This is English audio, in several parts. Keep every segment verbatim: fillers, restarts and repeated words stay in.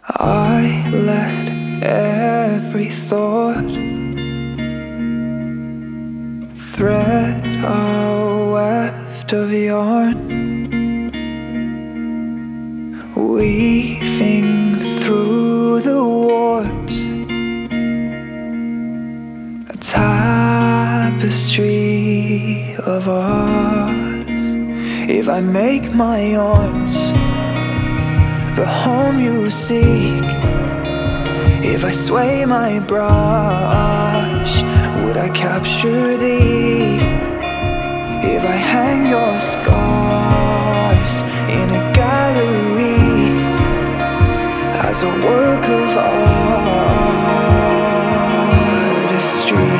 I let every thought thread a weft of yarn, weaving through the warps, a tapestry of us. If I make my arms the home you seek, if I sway my brush, would I capture thee? If I hang your scars in a gallery as a work of artistry,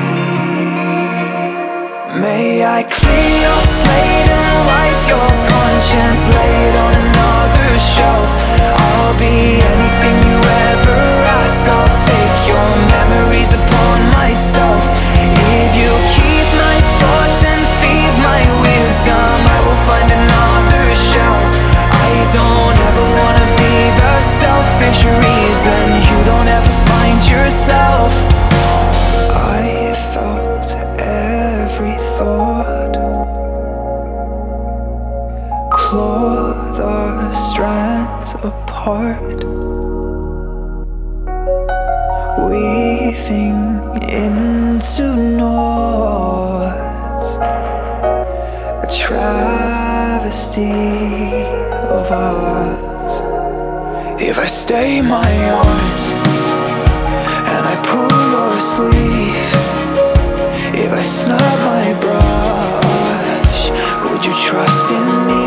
may I clear your slate and wipe your conscience, lay it on another shelf. I'll be anything you ever ask, I'll take your memories upon myself. If you keep my thoughts and thieve my wisdom, I will find another shell. I don't ever wanna be the selfish reason you don't ever find yourself. I felt every thought claw the strands apart, weaving into knots, a travesty of us. If I stay my arms and I pull your sleeve, if I snap my brush, would you trust in me?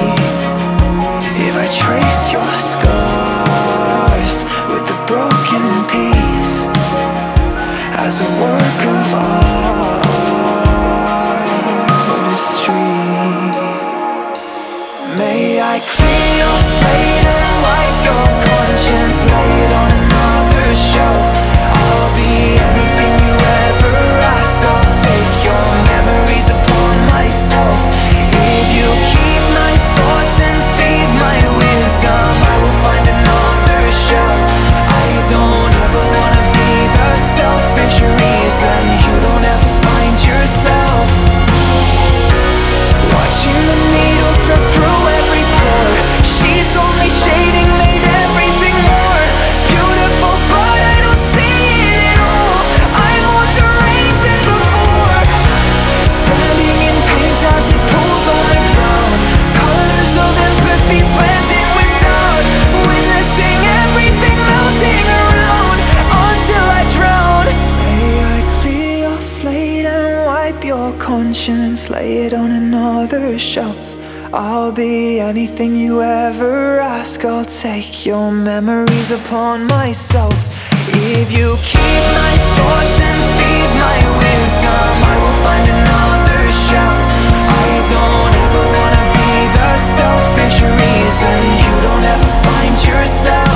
If I trace your scars with the broken piece as a work of artistry, may I clear your slate and wipe your conscience, lay it on another shelf. I'll be anything you ever ask, I'll take your memories upon myself. If you keep my thoughts and thieve my wisdom, I will find another shell. I don't ever wanna be the selfish reason you don't ever find yourself. Watching the needle thread through every pore, she's only shading made everything more beautiful, but I don't see it at all. I'm more deranged than before, standing in paint as it pulls on the ground, colors of empathy blending with doubt, witnessing everything melting around until I drown. May I clear your slate and wipe your conscience, lay it on another shelf. I'll be anything you ever ask, I'll take your memories upon myself. If you keep my thoughts and thieve my wisdom, I will find another shell. I don't ever wanna be the selfish reason you don't ever find yourself.